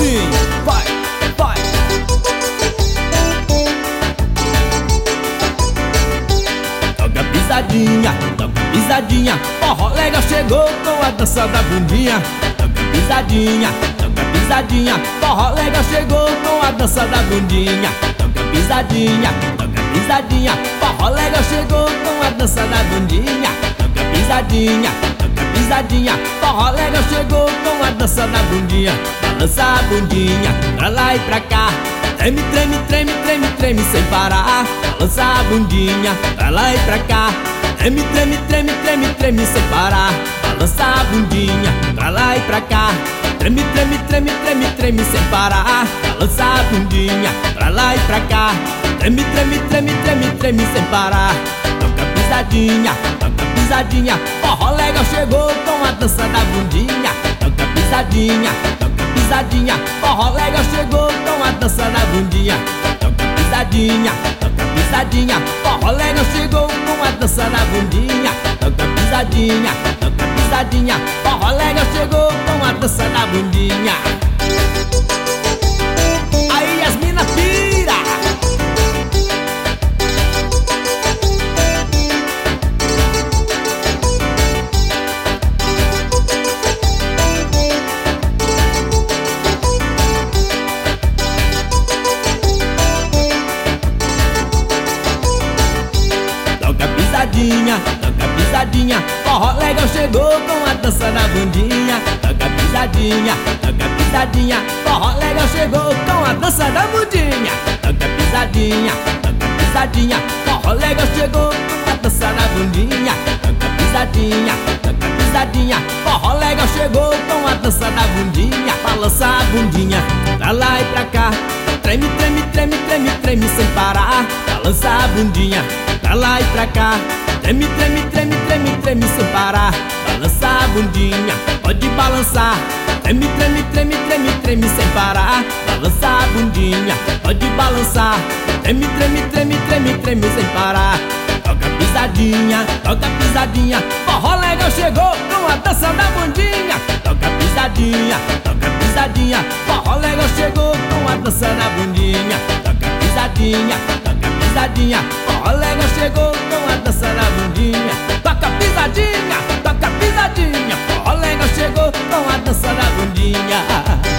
assim, vai, vai. Toca pisadinha, forró legal chegou com a dança da bundinha. Toca pisadinha, forró legal chegou com a dança da bundinha. Toca pisadinha, forró legal chegou com a dança da bundinha. Toca pisadinha, forró legal chegou com a dança da bundinha. Balança a bundinha pra lá e pra cá, treme, treme, treme, treme, treme sem parar. Balança a bundinha pra lá e pra cá, treme, treme, treme, treme, treme sem parar. Balança a bundinha pra lá e pra cá, treme, treme, treme, treme, treme sem parar. Balança a bundinha pra lá e pra cá, treme, treme, treme, treme, treme sem parar. Toca pisadinha, forró legal chegou com a dança da bundinha. Toca pisadinha, forró legal chegou com a dança da bundinha. Toca pisadinha, forró legal chegou com a dança da bundinha. Toca pisadinha, forró legal chegou com a dança da bundinha. Aí as mina pira. Toca pisadinha, forró legal chegou com a dança da bundinha. Toca pisadinha, forró legal chegou com a dança da bundinha. Toca pisadinha, forró legal chegou com a dança da bundinha. Toca pisadinha, forró legal chegou com a dança da bundinha. Balança a bundinha pra lá e pra cá, treme, treme, treme, treme, treme sem parar. Balança a bundinha pra lá e pra cá, treme, treme, treme, treme, treme sem parar. Balança a bundinha, pode balançar, treme, treme, treme, treme, treme sem parar. Balança a bundinha, pode balançar, treme, treme, treme, treme, treme sem parar. Toca pisadinha, forró legal chegou com a dança da bundinha. Toca pisadinha, forró legal chegou com a dança da bundinha. Toca pisadinha, forró legal chegou com a dança da bundinha. Toca pisadinha, forró legal chegou com a dança da bundinha.